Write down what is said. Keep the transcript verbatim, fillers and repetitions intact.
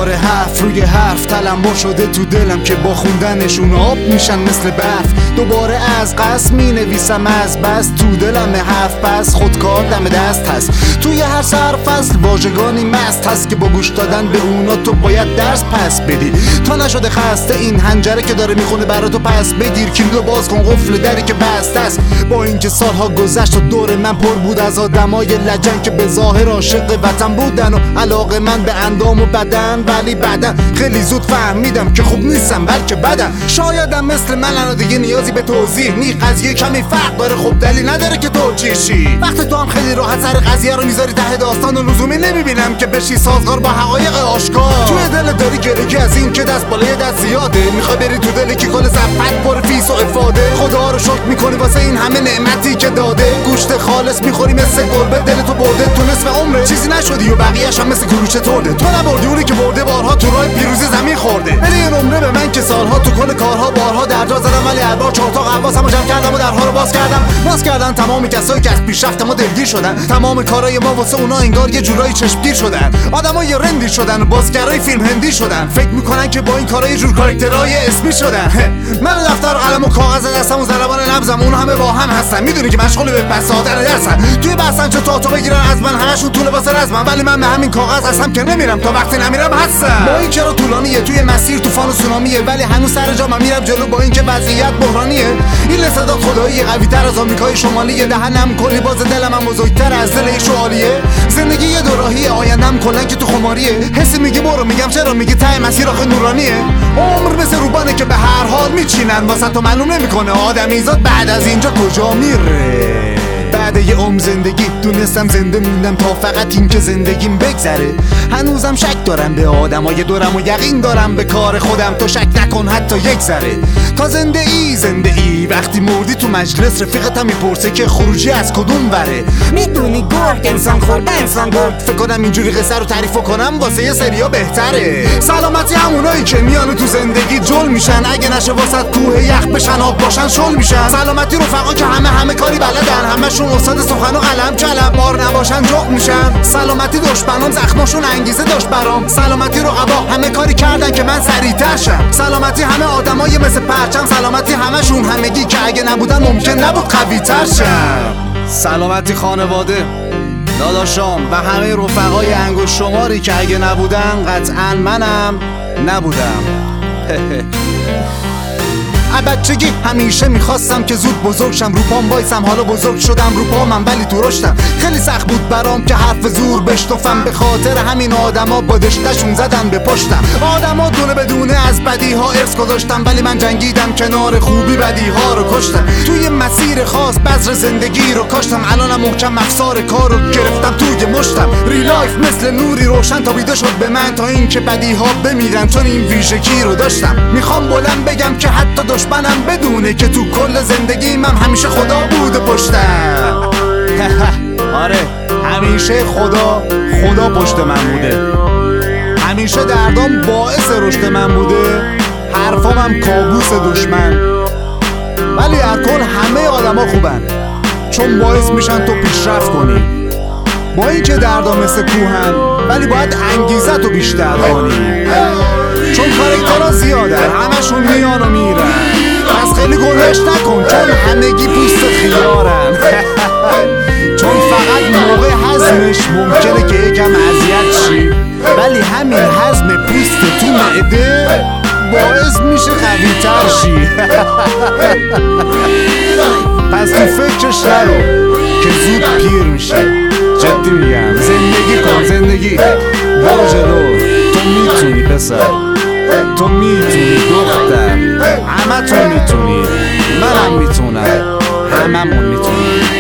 دوباره حرف روی حرف تلمبار شده تو دلم که با خوندنشون آب میشن مثل برف. دوباره از قصد می نویسم از بس تو دلم حرف پس خودکار دم دست هست. توی هر سر فصل واژگانی مست هست که با گوش دادن به اونا تو باید درس پس بدی تا نشده خسته این حنجره که داره میخونه براتو پس بگیر کلیدو باز کن قفل دری که بسته است. با اینکه سالها گذشت و دور من پر بود از آدمای لجن که به ظاهر عاشق وطن بودن و علاقه من به اندام و بدن، ولی بعدن خیلی زود فهمیدم که خوب نیستم بلکه بدن. شایدم مثل من الان دیگه نیازی به توضیح نی، قضیه کمی فرق داره خب دلیل نداره که توجیه شی. وقتی تو هم خیلی راحت سر قضیه رو میذاری ته داستان و لزومی نمیبینم که بشی سازگار با حقایق آشکار. توی دل داری گرگی از این که دست بالای دست زیاده، میخوای بری تو دلی که کل زفت پر فیس و افاده. خدا رو شکر میکنی واسه این همه نعمتی که داده، گوشت خالص میخوری مثل گربه دل تو برده تو نصف عمره چیزی نشدی و بقیه‌اش هم مثل گروچه تورده. تو نبردی اونی که برده بارها تو راه پیروزی زمین خورده. بری این عمره به من که سالها تو کل کارها بارها درجا زدم، ولی هر بار چهار تا قواسمو جمع کردم و درها رو باز کردم باز کردن تمام کسایی که از پیشرفت ما دلگیر شدن. تمام کارهای ما واسه اونا انگار یه جورایی چشمگیر شدن. آدمای رندی شدن و بازیگرای فیلم هندی شدن، فکر میکنن که با این کارا یه جور کاراکترهای اسمی شدن. من دفتر قلم و کاغذ دستم و ضربان نبضم اون همه با هم هستن. میدونی که مشغول به پس دادن درسن. توی بحثن چه تا تو بگیرن از من همشون طول لباس رزمن، ولی من به همین کاغذ هستم که نمیرم تا وقتی نمیرم هستم. با این چرا طولانیه توی مسیر طوفان و سونامیه، ولی هنوز سر جا من میرم جلو با اینکه وضعیت بحرانیه. این صدا خدایی قوی تر از آمریکای شمالی، دهنم کلی باز دلم هم بزرگتر از دل شوالیه. زندگی یه دوراهیه آیندم کلا که تو خماریه. حسی میگه برو میگم چرا میگه ته مسیر آخه نورانیه. عمر مثل روبانه که به هر حال میچینن واسه تو معلوم نمیکنه آدمیزاد بعد از اینجا کجا میره. بعد یه عمر زندگی دونستم زنده موندم تا فقط این که زندگیم بگذره. هنوزم شک دارم به آدمای دورم و یقین دارم به کار خودم، تو شک نکن حتی یک ذره. تا زنده ای زنده ای وقتی مردی تو مجلس رفیقتم میپرسه که خروجی از کدوم وره. میدونی گرگ انسان خورده انسان گرگ، فکر کنم اینجوری قصه رو تعریف کنم واسه یه سریا بهتره. سلامتی همونایی که میان تو زندگی جل میشن، اگه نشه واسه کوه یخ بشن آب باشن شل میشن. سلامتی رفقا که همه همه کاری بلدن، همشون استاد سخن و قلم کلم مار نباشن جغ میشن. سلامتی دشمنام زخماشون انگیزه داشت برام. سلامتی رقبا همه کاری کردن که من سریعتر شم. سلامتی همه آدمای مثل پرچم، سلامتی همشون همگی که اگه نبودن ممکن نبود قوی‌تر شم. سلامتی خانواده داداشام و همه رفقای انگشت شماری که اگه نبودن قطعا منم نبودم. بچگی همیشه میخواستم که زود بزرگ شم، رو پام وایسم حالا بزرگ شدم رو پامم ولی تو رشدم. خیلی سخت بود برام که حرف زور بشنفم، به خاطر همین آدما با دشتشون زدن به پشتم. آدما دونه بدونه از بدی ها ارث گذاشتم، ولی من جنگیدم کنار خوبی بدی ها رو کشتم. توی مسیر خاص بذر زندگی رو کاشتم، الانم محکم افسار کار رو گرفتم توی مشتم. ری لایف مثل نوری روشن تابیده شد به من تا این که بدی ها بمیرن، چون این ویژگی رو داشتم. میخوام بلند بگم که حتی دشمنم بدونه که تو کل زندگی من همیشه خدا بوده پشتم. آره همیشه خدا خدا پشت من بوده. همیشه دردام باعث رشد من بوده، حرفام هم کابوس دشمن. ولی هر کل همه آدما خوبن، چون باعث میشن تو پیشرفت کنی. با این که دردام مثل کوهن، ولی باید انگیزه تو بیشتر کنی. چون کاراکترها زیادن، همشون میان و میرن، پس خیلی گلهش نکن چون همگی پوست خیارن. چون فقط موقع هضمش ممکنه که یکم اذیت شی، ولی همین هضم پوست تو معده باعث میشه قوی‌تر شی. پس تو فکرش نرو که زود پیر میشه. جدی میگم زندگی کن زندگی، برو جلو، تو میتونی پسر، تو میتونی دختر، همه تو میتونی، منم میتونم، هممون میتونیم.